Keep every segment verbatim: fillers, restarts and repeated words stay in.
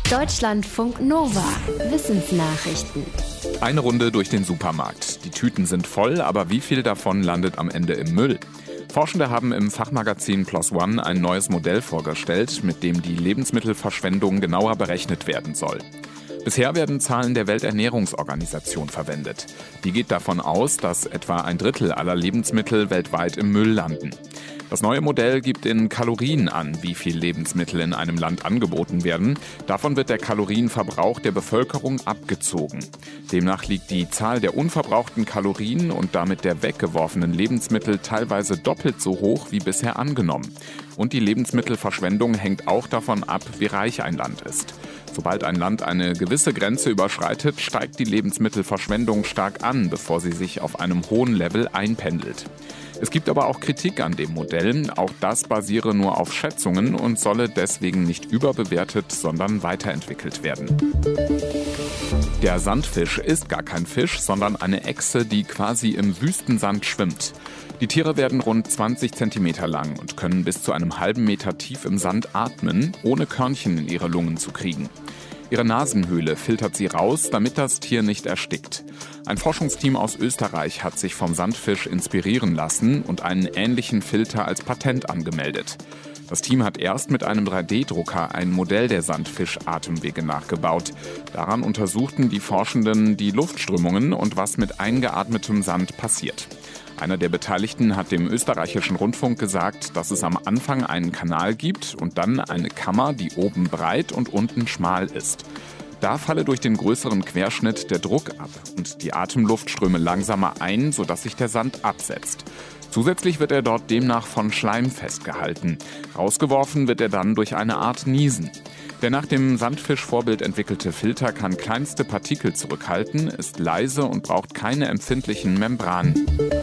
Deutschlandfunk Nova. Wissensnachrichten. Eine Runde durch den Supermarkt. Die Tüten sind voll, aber wie viel davon landet am Ende im Müll? Forschende haben im Fachmagazin PLOS ONE ein neues Modell vorgestellt, mit dem die Lebensmittelverschwendung genauer berechnet werden soll. Bisher werden Zahlen der Welternährungsorganisation verwendet. Die geht davon aus, dass etwa ein Drittel aller Lebensmittel weltweit im Müll landen. Das neue Modell gibt in Kalorien an, wie viel Lebensmittel in einem Land angeboten werden. Davon wird der Kalorienverbrauch der Bevölkerung abgezogen. Demnach liegt die Zahl der unverbrauchten Kalorien und damit der weggeworfenen Lebensmittel teilweise doppelt so hoch wie bisher angenommen. Und die Lebensmittelverschwendung hängt auch davon ab, wie reich ein Land ist. Sobald ein Land eine gewisse Grenze überschreitet, steigt die Lebensmittelverschwendung stark an, bevor sie sich auf einem hohen Level einpendelt. Es gibt aber auch Kritik an dem Modell. Auch das basiere nur auf Schätzungen und solle deswegen nicht überbewertet, sondern weiterentwickelt werden. Der Sandfisch ist gar kein Fisch, sondern eine Echse, die quasi im Wüstensand schwimmt. Die Tiere werden rund zwanzig Zentimeter lang und können bis zu einem halben Meter tief im Sand atmen, ohne Körnchen in ihre Lungen zu kriegen. Ihre Nasenhöhle filtert sie raus, damit das Tier nicht erstickt. Ein Forschungsteam aus Österreich hat sich vom Sandfisch inspirieren lassen und einen ähnlichen Filter als Patent angemeldet. Das Team hat erst mit einem drei D Drucker ein Modell der Sandfisch-Atemwege nachgebaut. Daran untersuchten die Forschenden die Luftströmungen und was mit eingeatmetem Sand passiert. Einer der Beteiligten hat dem österreichischen Rundfunk gesagt, dass es am Anfang einen Kanal gibt und dann eine Kammer, die oben breit und unten schmal ist. Da falle durch den größeren Querschnitt der Druck ab und die Atemluft ströme langsamer ein, sodass sich der Sand absetzt. Zusätzlich wird er dort demnach von Schleim festgehalten. Rausgeworfen wird er dann durch eine Art Niesen. Der nach dem Sandfisch-Vorbild entwickelte Filter kann kleinste Partikel zurückhalten, ist leise und braucht keine empfindlichen Membranen.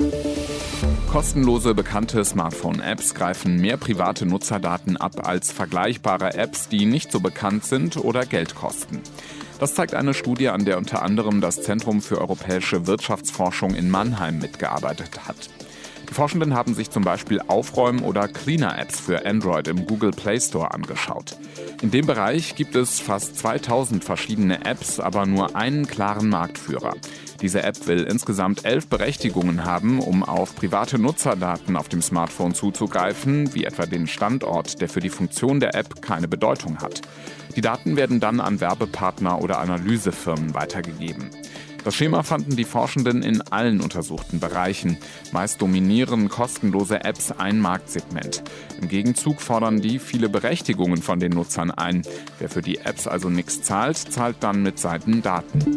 Kostenlose bekannte Smartphone-Apps greifen mehr private Nutzerdaten ab als vergleichbare Apps, die nicht so bekannt sind oder Geld kosten. Das zeigt eine Studie, an der unter anderem das Zentrum für europäische Wirtschaftsforschung in Mannheim mitgearbeitet hat. Die Forschenden haben sich zum Beispiel Aufräum- oder Cleaner-Apps für Android im Google Play Store angeschaut. In dem Bereich gibt es fast zweitausend verschiedene Apps, aber nur einen klaren Marktführer. Diese App will insgesamt elf Berechtigungen haben, um auf private Nutzerdaten auf dem Smartphone zuzugreifen, wie etwa den Standort, der für die Funktion der App keine Bedeutung hat. Die Daten werden dann an Werbepartner oder Analysefirmen weitergegeben. Das Schema fanden die Forschenden in allen untersuchten Bereichen. Meist dominieren kostenlose Apps ein Marktsegment. Im Gegenzug fordern die viele Berechtigungen von den Nutzern ein. Wer für die Apps also nichts zahlt, zahlt dann mit Seiten Daten.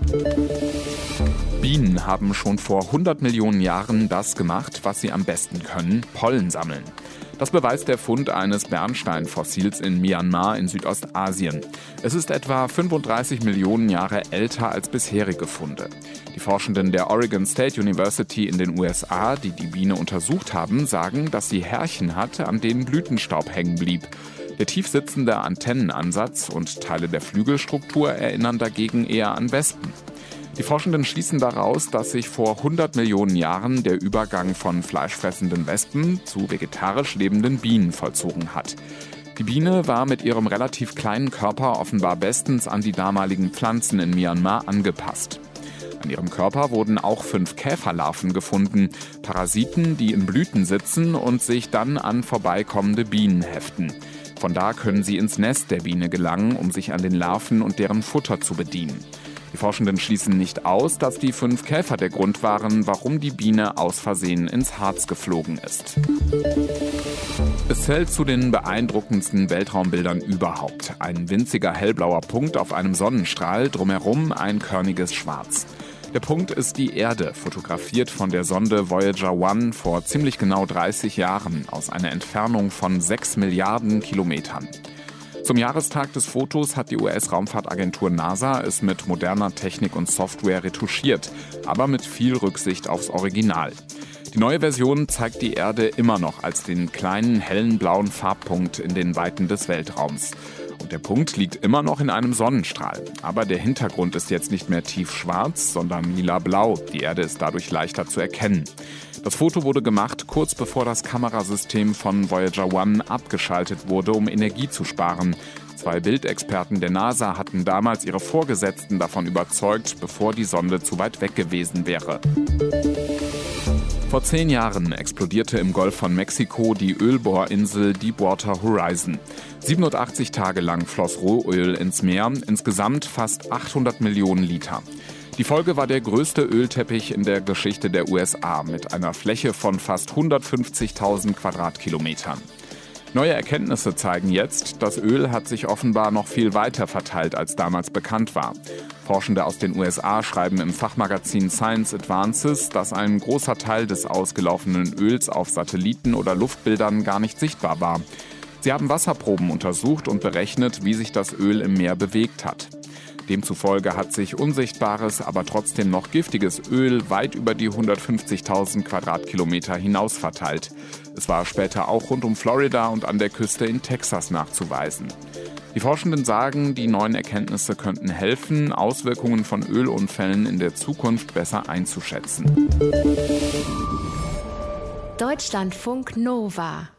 Bienen haben schon vor hundert Millionen Jahren das gemacht, was sie am besten können: Pollen sammeln. Das beweist der Fund eines Bernsteinfossils in Myanmar in Südostasien. Es ist etwa fünfunddreißig Millionen Jahre älter als bisherige Funde. Die Forschenden der Oregon State University in den U S A, die die Biene untersucht haben, sagen, dass sie Härchen hat, an denen Blütenstaub hängen blieb. Der tief sitzende Antennenansatz und Teile der Flügelstruktur erinnern dagegen eher an Wespen. Die Forschenden schließen daraus, dass sich vor hundert Millionen Jahren der Übergang von fleischfressenden Wespen zu vegetarisch lebenden Bienen vollzogen hat. Die Biene war mit ihrem relativ kleinen Körper offenbar bestens an die damaligen Pflanzen in Myanmar angepasst. An ihrem Körper wurden auch fünf Käferlarven gefunden, Parasiten, die in Blüten sitzen und sich dann an vorbeikommende Bienen heften. Von da können sie ins Nest der Biene gelangen, um sich an den Larven und deren Futter zu bedienen. Die Forschenden schließen nicht aus, dass die fünf Käfer der Grund waren, warum die Biene aus Versehen ins Harz geflogen ist. Es zählt zu den beeindruckendsten Weltraumbildern überhaupt. Ein winziger hellblauer Punkt auf einem Sonnenstrahl, drumherum ein körniges Schwarz. Der Punkt ist die Erde, fotografiert von der Sonde Voyager eins vor ziemlich genau dreißig Jahren aus einer Entfernung von sechs Milliarden Kilometern. Zum Jahrestag des Fotos hat die U S-Raumfahrtagentur NASA es mit moderner Technik und Software retuschiert, aber mit viel Rücksicht aufs Original. Die neue Version zeigt die Erde immer noch als den kleinen, hellen blauen Farbpunkt in den Weiten des Weltraums. Und der Punkt liegt immer noch in einem Sonnenstrahl. Aber der Hintergrund ist jetzt nicht mehr tiefschwarz, sondern lila-blau. Die Erde ist dadurch leichter zu erkennen. Das Foto wurde gemacht, kurz bevor das Kamerasystem von Voyager eins abgeschaltet wurde, um Energie zu sparen. Zwei Bildexperten der NASA hatten damals ihre Vorgesetzten davon überzeugt, bevor die Sonde zu weit weg gewesen wäre. Vor zehn Jahren explodierte im Golf von Mexiko die Ölbohrinsel Deepwater Horizon. siebenundachtzig Tage lang floss Rohöl ins Meer, insgesamt fast achthundert Millionen Liter. Die Folge war der größte Ölteppich in der Geschichte der U S A mit einer Fläche von fast hundertfünfzigtausend Quadratkilometern. Neue Erkenntnisse zeigen jetzt, das Öl hat sich offenbar noch viel weiter verteilt, als damals bekannt war. Forschende aus den U S A schreiben im Fachmagazin Science Advances, dass ein großer Teil des ausgelaufenen Öls auf Satelliten oder Luftbildern gar nicht sichtbar war. Sie haben Wasserproben untersucht und berechnet, wie sich das Öl im Meer bewegt hat. Demzufolge hat sich unsichtbares, aber trotzdem noch giftiges Öl weit über die hundertfünfzigtausend Quadratkilometer hinaus verteilt. Es war später auch rund um Florida und an der Küste in Texas nachzuweisen. Die Forschenden sagen, die neuen Erkenntnisse könnten helfen, Auswirkungen von Ölunfällen in der Zukunft besser einzuschätzen. Deutschlandfunk Nova